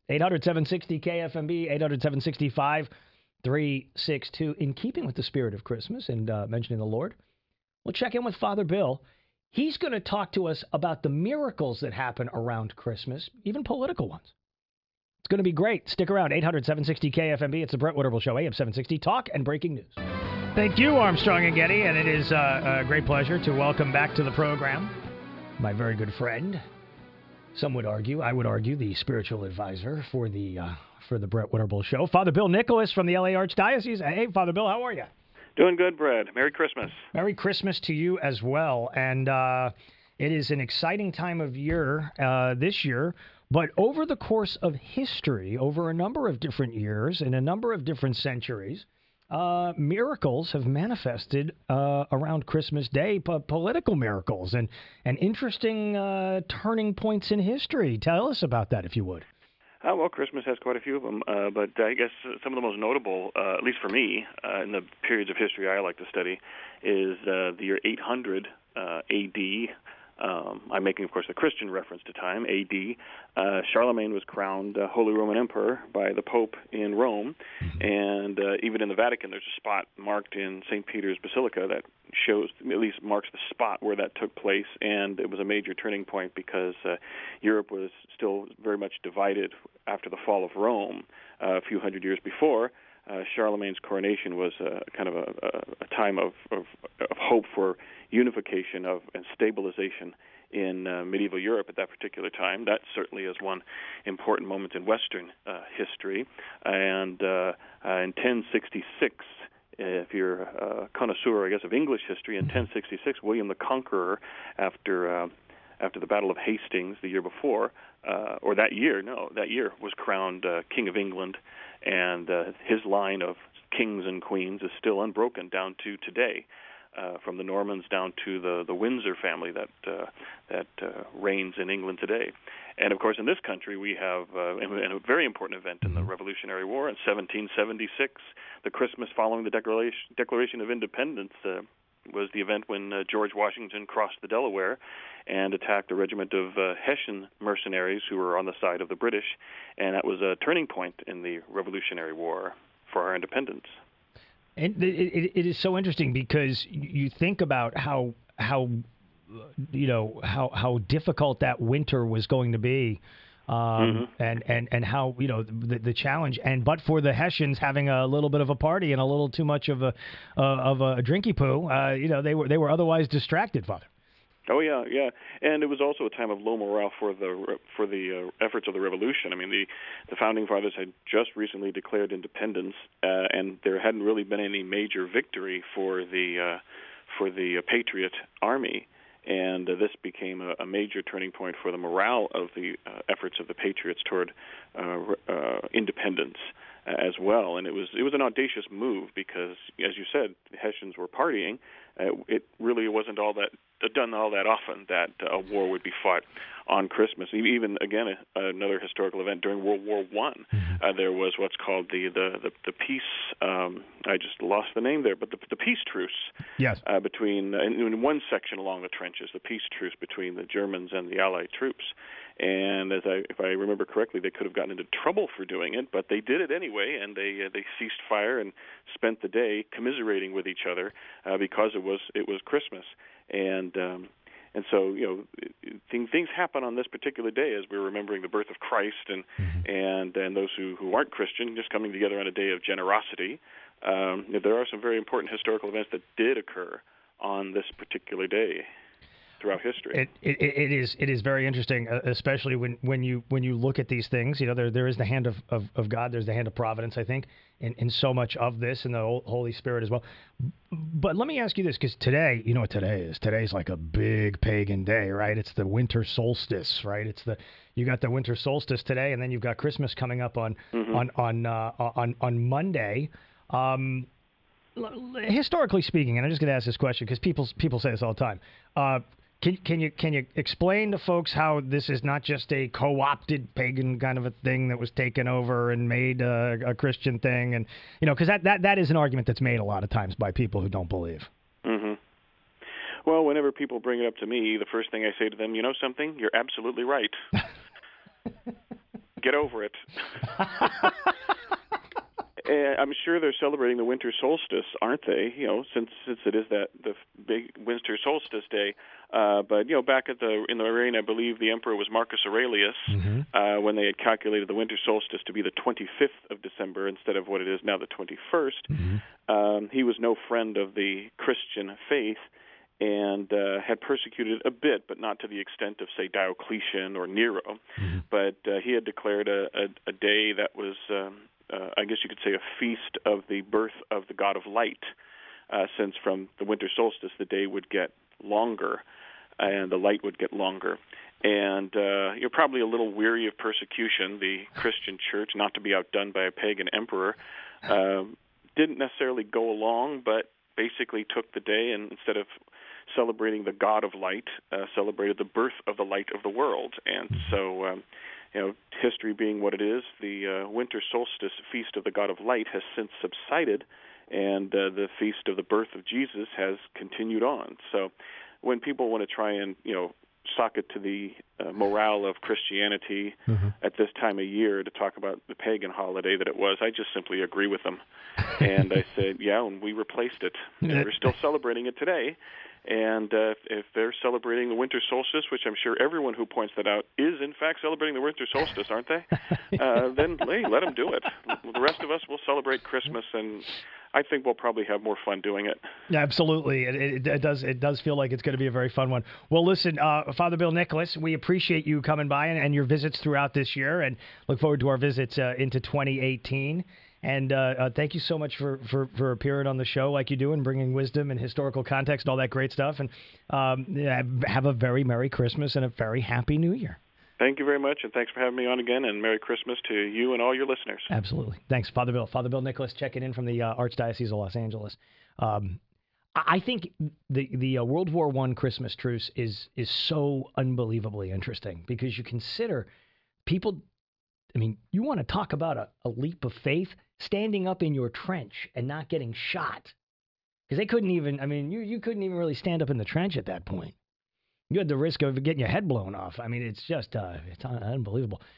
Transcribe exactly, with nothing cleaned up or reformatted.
eight hundred, seven sixty, K F M B, eight hundred, seven sixty-five, three six two. In keeping with the spirit of Christmas and uh, mentioning the Lord, we'll check in with Father Bill. He's going to talk to us about the miracles that happen around Christmas, even political ones. It's going to be great. Stick around. eight hundred, seven sixty, K F M B. It's the Brett Winterble Show, A M seven sixty, Talk and Breaking News. Thank you, Armstrong and Getty, and it is uh, a great pleasure to welcome back to the program my very good friend, some would argue, I would argue, the spiritual advisor for the uh, for the Brett Winterble Show, Father Bill Nicholas from the L A Archdiocese. Hey, Father Bill, how are you? Doing good, Brett. Merry Christmas. Merry Christmas to you as well. And uh, it is an exciting time of year uh, this year. But over the course of history, over a number of different years, in a number of different centuries, uh, miracles have manifested uh, around Christmas Day, po- political miracles and, and interesting uh, turning points in history. Tell us about that, if you would. Uh, well, Christmas has quite a few of them, uh, but I guess some of the most notable, uh, at least for me, uh, in the periods of history I like to study, is uh, the year eight hundred uh, A D. Um, I'm making, of course, a Christian reference to time, A D. Uh, Charlemagne was crowned uh, Holy Roman Emperor by the Pope in Rome, and uh, even in the Vatican there's a spot marked in Saint Peter's Basilica that shows, at least marks the spot where that took place, and it was a major turning point because uh, Europe was still very much divided after the fall of Rome uh, a few hundred years before. Uh, Charlemagne's coronation was uh, kind of a, a, a time of, of, of hope for unification of and stabilization in uh, medieval Europe at that particular time. That certainly is one important moment in Western uh, history. And uh, uh, in ten sixty-six, if you're a connoisseur, I guess, of English history, in ten sixty-six, William the Conqueror, after uh, after the Battle of Hastings the year before, uh, or that year, no, that year was crowned uh, King of England, and uh, his line of kings and queens is still unbroken down to today, uh, from the Normans down to the, the Windsor family that uh, that uh, reigns in England today. And, of course, in this country we have uh, and a very important event in the Revolutionary War in seventeen seventy-six, the Christmas following the Declaration, Declaration of Independence, uh, was the event when uh, George Washington crossed the Delaware and attacked a regiment of uh, Hessian mercenaries who were on the side of the British, and that was a turning point in the Revolutionary War for our independence. And it, it, it is so interesting because you think about how how you know how how difficult that winter was going to be. Um, mm-hmm. and, and, and how, you know, the, the challenge, and but for the Hessians having a little bit of a party and a little too much of a uh, of a drinky poo, uh, you know, they were they were otherwise distracted, Father. Oh yeah, yeah, and it was also a time of low morale for the for the uh, efforts of the revolution. I mean, the the founding fathers had just recently declared independence, uh, and there hadn't really been any major victory for the uh, for the uh, Patriot Army. And uh, this became a, a major turning point for the morale of the uh, efforts of the Patriots toward uh, uh, independence uh, as well. And it was it was an audacious move because, as you said, the Hessians were partying. Uh, it really wasn't all that done all that often that uh, a war would be fought on Christmas. Even again, a, another historical event during World War One, uh, there was what's called the the the, the peace. Um, I just lost the name there, but the, the peace truce. Yes. Uh, between uh, in, in one section along the trenches, the peace truce between the Germans and the Allied troops. And as I, if I remember correctly, they could have gotten into trouble for doing it, but they did it anyway, and they uh, they ceased fire and spent the day commiserating with each other uh, because it was it was Christmas. And um, and so you know things things happen on this particular day as we're remembering the birth of Christ, and mm-hmm. and and those who, who aren't Christian just coming together on a day of generosity. Um, there are some very important historical events that did occur on this particular day throughout history. It, it it is it is very interesting, especially when, when you when you look at these things. You know, there there is the hand of, of, of God, there's the hand of providence, I think, in, in so much of this, and the Holy Spirit as well. But let me ask you this, because today, you know what today is? Today's like a big pagan day, right? It's the winter solstice, right? It's the you got the winter solstice today, and then you've got Christmas coming up on mm-hmm. on on uh, on on Monday. Um, historically speaking, and I'm just going to ask this question because people people say this all the time. Uh, Can, can you can you explain to folks how this is not just a co-opted pagan kind of a thing that was taken over and made a, a Christian thing, and you know, because that, that that is an argument that's made a lot of times by people who don't believe. Mm-hmm. Well, whenever people bring it up to me, the first thing I say to them, you know something, you're absolutely right. Get over it. And I'm sure they're celebrating the winter solstice, aren't they? You know, since since it is that the big winter solstice day. Uh, but you know, back at the in the reign, I believe the emperor was Marcus Aurelius, mm-hmm. uh, when they had calculated the winter solstice to be the twenty-fifth of December instead of what it is now, the twenty-first. Mm-hmm. Um, he was no friend of the Christian faith, and uh, had persecuted a bit, but not to the extent of, say, Diocletian or Nero. Mm-hmm. But uh, he had declared a, a, a day that was, um, uh, I guess you could say, a feast of the birth of the god of light, uh, since from the winter solstice the day would get longer and the light would get longer. And uh, you're probably a little weary of persecution. The Christian church, not to be outdone by a pagan emperor, uh, didn't necessarily go along, but basically took the day and instead of celebrating the God of light, uh, celebrated the birth of the light of the world. And so, um, you know, history being what it is, the uh, winter solstice feast of the God of light has since subsided, and uh, the feast of the birth of Jesus has continued on. So when people want to try and, you know, sock it to the uh, morale of Christianity mm-hmm. at this time of year to talk about the pagan holiday that it was, I just simply agree with them. And I said, yeah, and we replaced it. And we're still celebrating it today. And uh, if they're celebrating the winter solstice, which I'm sure everyone who points that out is, in fact, celebrating the winter solstice, aren't they? Uh, then, hey, let them do it. The rest of us will celebrate Christmas, and I think we'll probably have more fun doing it. Yeah, absolutely. It, it, it does It does feel like it's going to be a very fun one. Well, listen, uh, Father Bill Nicholas, we appreciate you coming by and, and your visits throughout this year, and look forward to our visits uh, into twenty eighteen. And uh, uh, thank you so much for, for, for appearing on the show like you do and bringing wisdom and historical context, all that great stuff. And um, yeah, have a very Merry Christmas and a very Happy New Year. Thank you very much, and thanks for having me on again, and Merry Christmas to you and all your listeners. Absolutely. Thanks, Father Bill. Father Bill Nicholas checking in from the uh, Archdiocese of Los Angeles. Um, I think the the uh, World War One Christmas truce is is so unbelievably interesting because you consider people. I mean, you want to talk about a, a leap of faith, standing up in your trench and not getting shot. Because they couldn't even, I mean, you, you couldn't even really stand up in the trench at that point. You had the risk of getting your head blown off. I mean, it's just, uh, it's un- unbelievable.